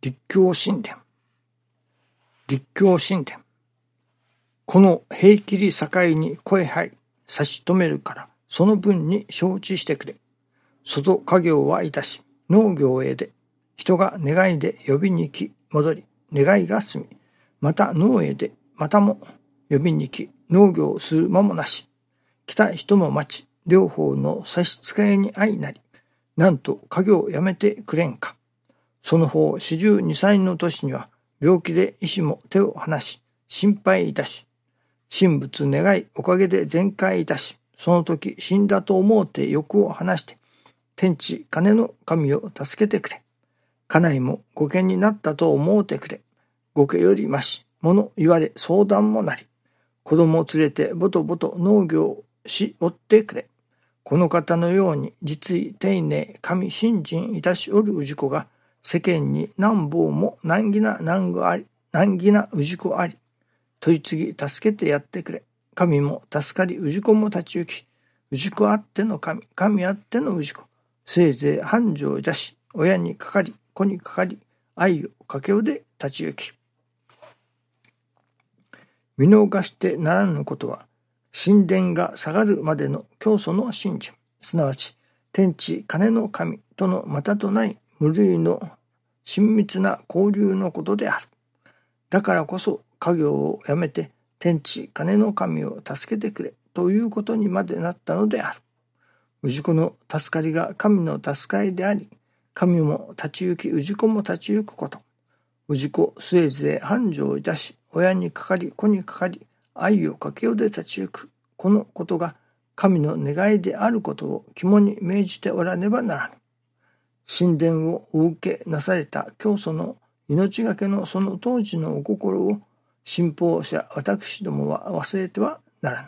立教神殿。立教神殿。この平切り境に声はい差し止めるから、その分に承知してくれ。外家業はいたし、農業へで、人が願いで呼びに来、戻り、願いが済み、また農へで、またも呼びに来、農業する間もなし、来た人も待ち、両方の差し支えに相なり、なんと家業をやめてくれんか。その方42歳の年には病気で医師も手を離し心配いたし、神仏願いおかげで全快いたし、その時死んだと思うて欲を離して天地金の神を助けてくれ。家内も御家になったと思うてくれ。御家よりまし物言われ相談もなり、子供を連れてぼとぼと農業をしおってくれ。この方のように実意丁寧神信心いたしおる氏子が世間に何坊も難儀な氏子あり、問い次助けてやってくれ。神も助かり氏子も立ち行き、氏子あっての神、神あっての氏子、せいぜい繁盛じゃし、親にかかり子にかかり、愛をかけおで立ち行き。見逃してならぬことは、神殿が下がるまでの教祖の信心、すなわち天地金の神とのまたとない無類の親密な交流のことである。だからこそ家業をやめて天地金の神を助けてくれということにまでなったのである。氏子の助かりが神の助かりであり、神も立ち行き氏子も立ち行くこと。氏子末ぜ繁盛いたし、親にかかり子にかかり、愛をかけよで立ち行く。このことが神の願いであることを肝に銘じておらねばならぬ。神殿をお受けなされた教祖の命がけのその当時のお心を信奉者私どもは忘れてはならぬ。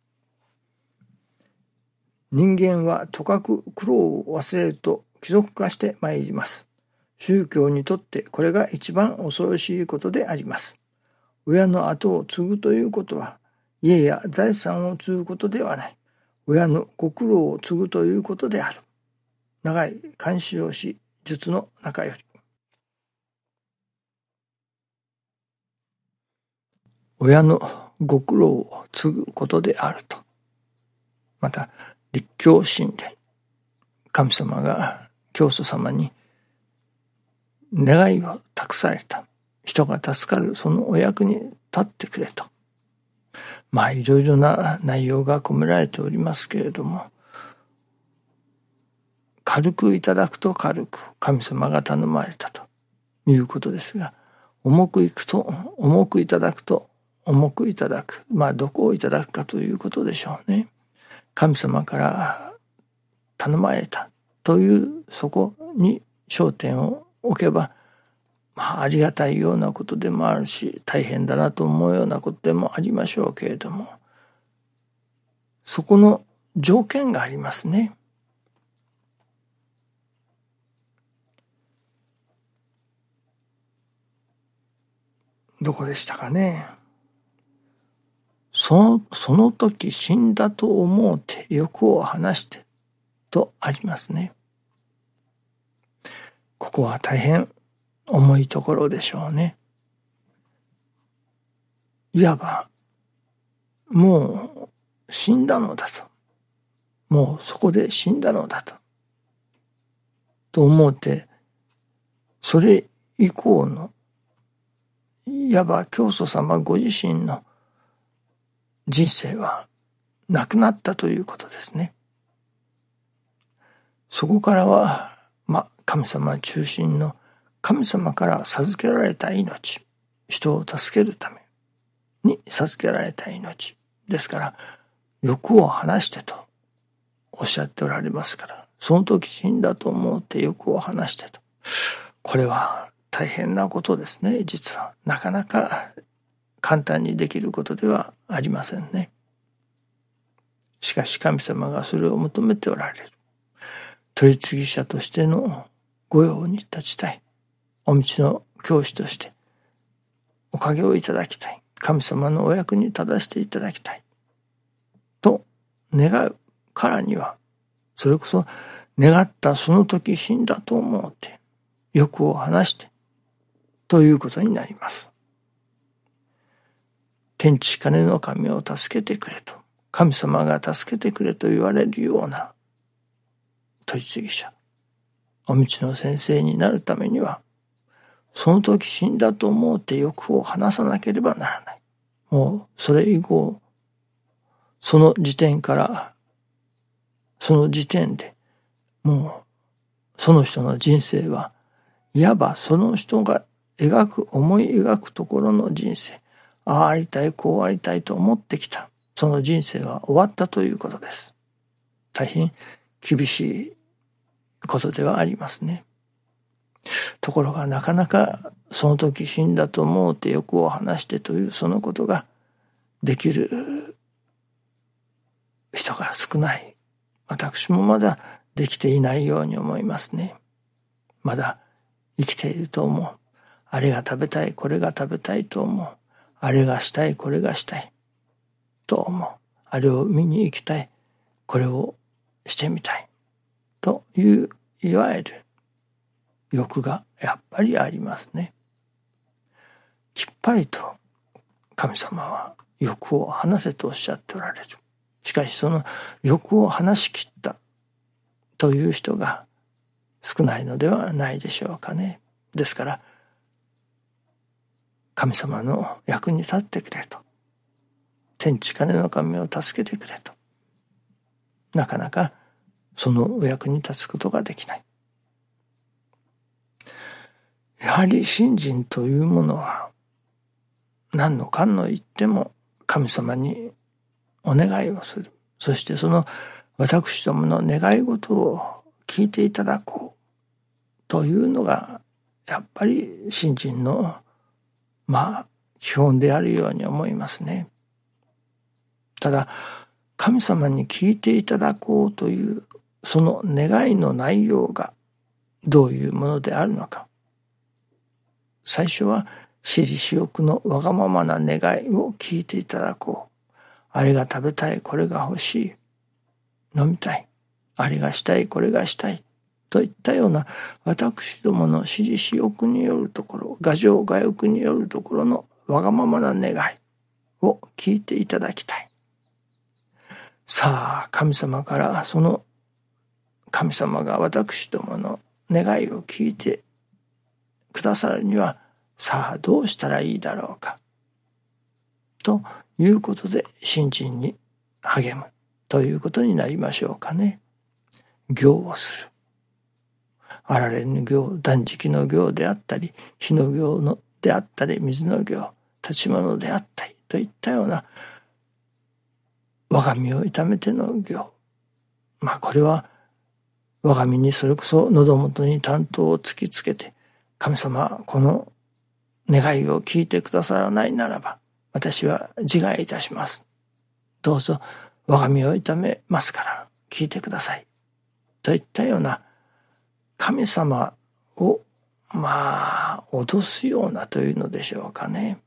人間はとかく苦労を忘れると貴族化してまいります。宗教にとってこれが一番恐ろしいことであります。親の後を継ぐということは、家や財産を継ぐことではない。親のご苦労を継ぐということである。長い漢詩用詩術の中より。親のご苦労を継ぐことであると。また、立教神殿。神様が教祖様に願いを託された。人が助かるそのお役に立ってくれと。いろいろな内容が込められておりますけれども、軽くいただくと軽く神様が頼まれたということですが、重くいくと重くいただくと重くいただく。どこをいただくかということでしょうね。神様から頼まれたというそこに焦点を置けば、ありがたいようなことでもあるし、大変だなと思うようなことでもありましょうけれども、そこの条件がありますね。どこでしたかね。その時死んだと思うて欲を離してとありますね。ここは大変重いところでしょうね。いわばもう死んだのだと、もうそこで死んだのだと思うて、それ以降のいわば教祖様ご自身の人生はなくなったということですね。そこからは神様中心の神様から授けられた命、人を助けるために授けられた命ですから、欲を離してとおっしゃっておられますから、その時死んだと思って欲を離してと、これは大変なことですね。実はなかなか簡単にできることではありませんね。しかし神様がそれを求めておられる。取り次ぎ者としての御用に立ちたい。お道の教師としておかげをいただきたい。神様のお役に立たせていただきたい。と願うからには、それこそ願ったその時死んだと思うて、欲を離して、 ということになります。天地金の神を助けてくれと、神様が助けてくれと言われるような取り次ぎ者、お道の先生になるためには、その時死んだと思うて欲を離さなければならない。もうそれ以降、その時点で、もうその人の人生は、いわばその人が思い描くところの人生、ああありたい、こうありたいと思ってきた、その人生は終わったということです。大変厳しいことではありますね。ところがなかなかその時死んだと思うて欲を離してというそのことができる人が少ない。私もまだできていないように思いますね。まだ生きていると思う。あれが食べたい、これが食べたいと思う。あれがしたい、これがしたいと思う。あれを見に行きたい、これをしてみたいといういわゆる欲がやっぱりありますね。きっぱりと神様は欲を離せとおっしゃっておられる。しかしその欲を離しきったという人が少ないのではないでしょうかね。ですから神様の役に立ってくれと、天地金の神を助けてくれと、なかなかそのお役に立つことができない。やはり信心というものは何のかんの言っても神様にお願いをする。そしてその私どもの願い事を聞いていただこうというのがやっぱり信心の基本であるように思いますね。ただ神様に聞いていただこうというその願いの内容がどういうものであるのか。最初は私利私欲のわがままな願いを聞いていただこう。あれが食べたい、これが欲しい、飲みたい、あれがしたい、これがしたいといったような私どもの私利私欲によるところ、我情我欲によるところのわがままな願いを聞いていただきたい。さあ神様からその神様が私どもの願いを聞いてくださるにはさあどうしたらいいだろうかということで信心に励むということになりましょうかね。行をする。あられぬ行、断食の行であったり、火の行のであったり、水の行、立ち物であったりといったような我が身を痛めての行。これは我が身にそれこそ喉元に担当を突きつけて、神様この願いを聞いてくださらないならば私は自害いたします。どうぞ我が身を痛めますから聞いてください。といったような神様を脅すようなというのでしょうかね。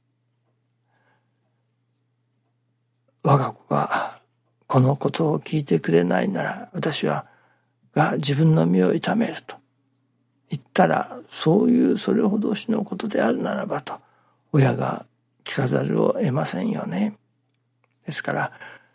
我が子がこのことを聞いてくれないなら私が自分の身を痛めると言ったら、そういうそれほどしのことであるならばと親が聞かざるを得ませんよね。ですから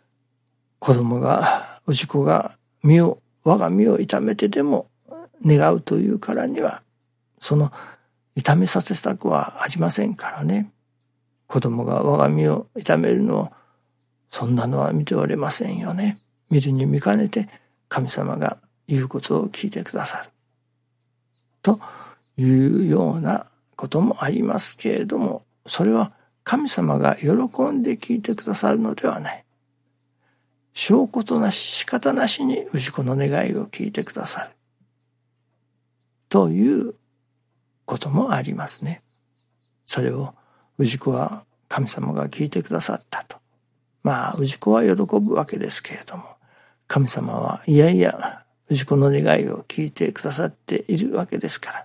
氏子が我が身を痛めてでも願うというからにはその痛めさせたくはありませんからね。子供が我が身を痛めるのをそんなのは見ておれませんよね。見るに見かねて神様が言うことを聞いてくださるというようなこともありますけれども、それは神様が喜んで聞いてくださるのではない。証拠となし仕方なしに氏子の願いを聞いてくださるということもありますね。それを氏子は神様が聞いてくださったと。氏子は喜ぶわけですけれども、神様はいやいや氏子の願いを聞いてくださっているわけですから、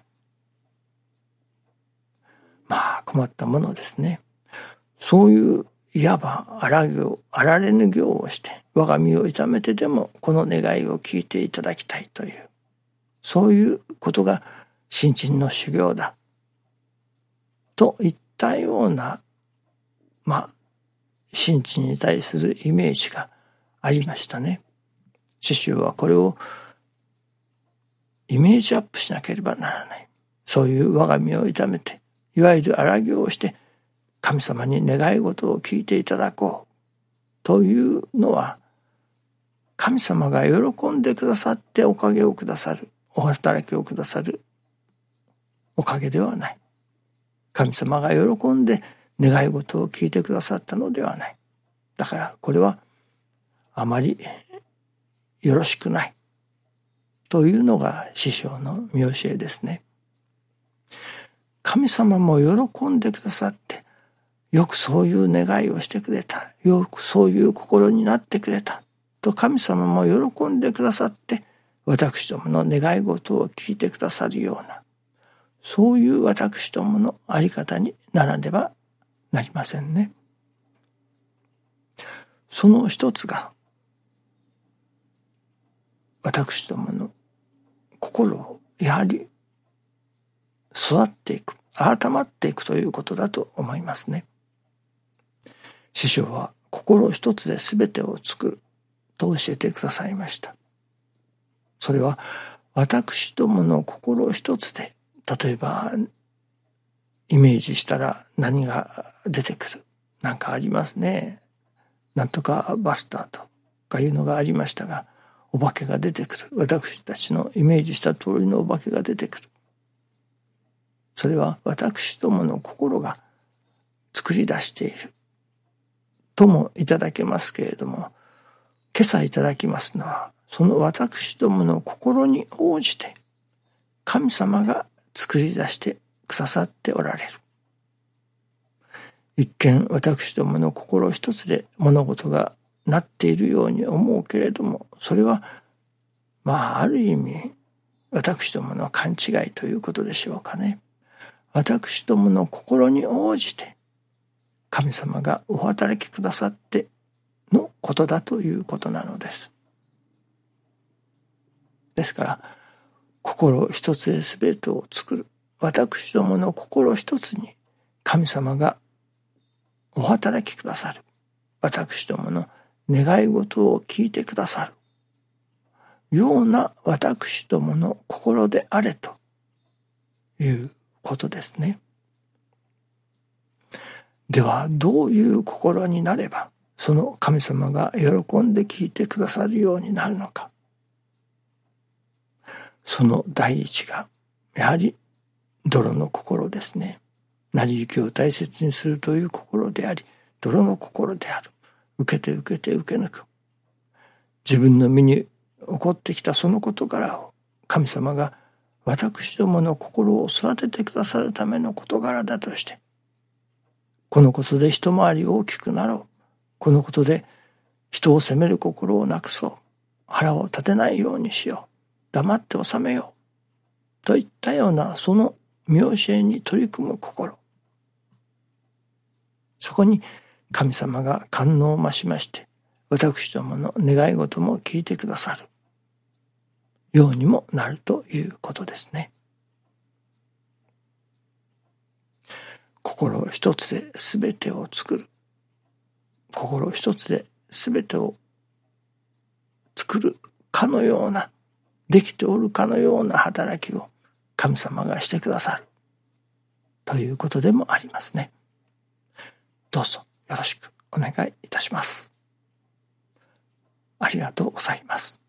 困ったものですね。そういういわばあられぬ行をして我が身を痛めてでもこの願いを聞いていただきたいという、そういうことが信心の修行だといったような神地に対するイメージがありましたね。師匠はこれをイメージアップしなければならない。そういう我が身を痛めて、いわゆる荒行をして神様に願い事を聞いていただこうというのは、神様が喜んでくださっておかげをくださる、お働きをくださるおかげではない。神様が喜んで願い事を聞いてくださったのではない。だからこれはあまりよろしくないというのが師匠の見教えですね。神様も喜んでくださって、よくそういう願いをしてくれた、よくそういう心になってくれたと神様も喜んでくださって、私どもの願い事を聞いてくださるような、そういう私どものあり方にならねばなりませんね。その一つが、私どもの心をやはり育っていく、改まっていくということだと思いますね。師匠は心一つで全てを作ると教えてくださいました。それは私どもの心一つで、例えばイメージしたら何が出てくる、なんかありますね。なんとかバスターとかいうのがありましたが、お化けが出てくる。私たちのイメージした通りのお化けが出てくる。それは私どもの心が作り出しているともいただけますけれども、今朝いただきますのは、その私どもの心に応じて神様が作り出してくださっておられる。一見私どもの心一つで物事がなっているように思うけれども、それはある意味私どもの勘違いということでしょうかね。私どもの心に応じて神様がお働きくださってのことだということなのです。ですから心一つで全てを作る、私どもの心一つに神様がお働きくださる、私どもの願い事を聞いてくださるような私どもの心であれということですね。ではどういう心になればその神様が喜んで聞いてくださるようになるのか。その第一がやはり泥の心ですね。成り行きを大切にするという心であり、泥の心である。受けて受けて受け抜く。自分の身に起こってきたその事柄を神様が私どもの心を育ててくださるための事柄だとして、このことで一回り大きくなろう、このことで人を責める心をなくそう、腹を立てないようにしよう、黙って収めようといったようなその見教えに取り組む心、そこに神様が感能を増しまして私どもの願い事も聞いてくださるようにもなるということですね。心一つで全てを作る、心一つで全てを作るかのような、できておるかのような働きを神様がしてくださるということでもありますね。どうぞよろしくお願いいたします。ありがとうございます。